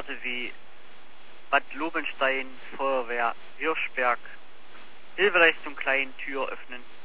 Orte wie Bad Lobenstein, Feuerwehr, Hirschberg, Hilfe Leistung Klein, Tür öffnen.